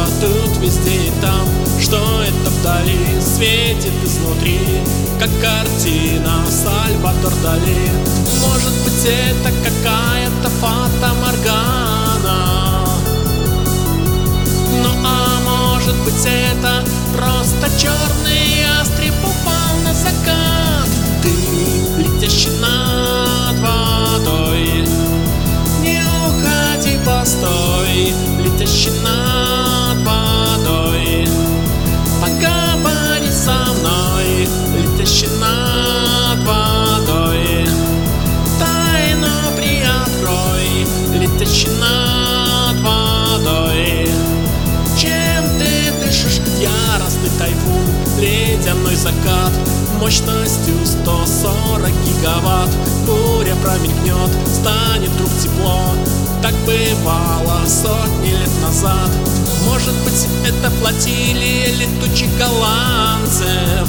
тут, везде и там. Что это вдали светит изнутри, как картина Сальвадор Дали. Может быть, это какая-то фата-моргана, ну а может быть, это просто черный ястреб упал на закат. Ты, летящий над водой, не уходи, постой, летящий над водой, поговори со мной, летящий над водой, тайну приоткрой, летящий над водой. Чем ты дышишь? Яростный тайфун, ледяной закат, мощностью 140 гигаватт. Буря промелькнет, станет вдруг тепло. Так бывало сотни лет назад. Может быть, это флотилия летучих голландцев,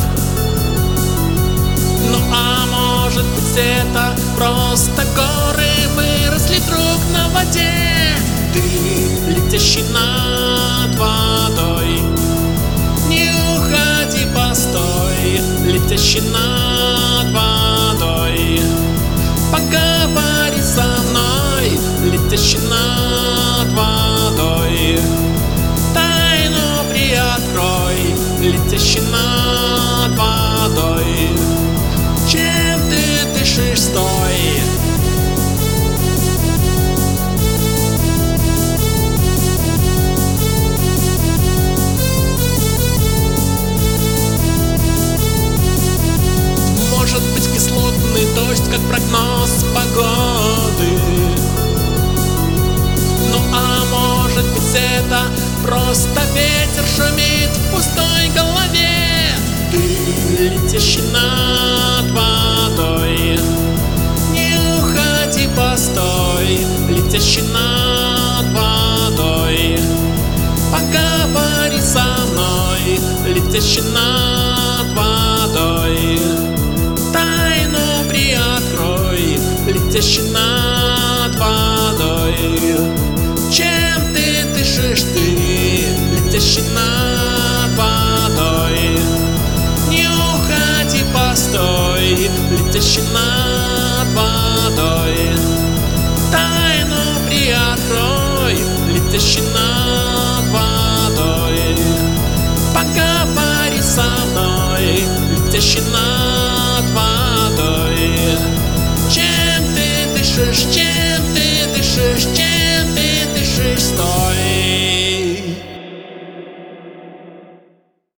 ну а может быть, это просто горы выросли друг на воде. Ты, летящий над водой, не уходи, постой, летящий над водой, поговори со мной, летящий над водой, тайну приоткрой, летящий над водой. Чем ты дышишь? Стой! Может быть, кислотный дождь, как прогноз погоды, ну а может быть, это просто ветер шумит в пустой голове. Ты, летящий над водой, не уходи, постой, летящий над водой, поговори со мной, летящий над водой, тайну приоткрой, летящий над водой. Чем ты дышишь? Ты, летящий над водой, не уходи, постой, летящий над водой, тайну приоткрой, летящий над водой, поговори со мной, летящий над водой. Чем ты дышишь?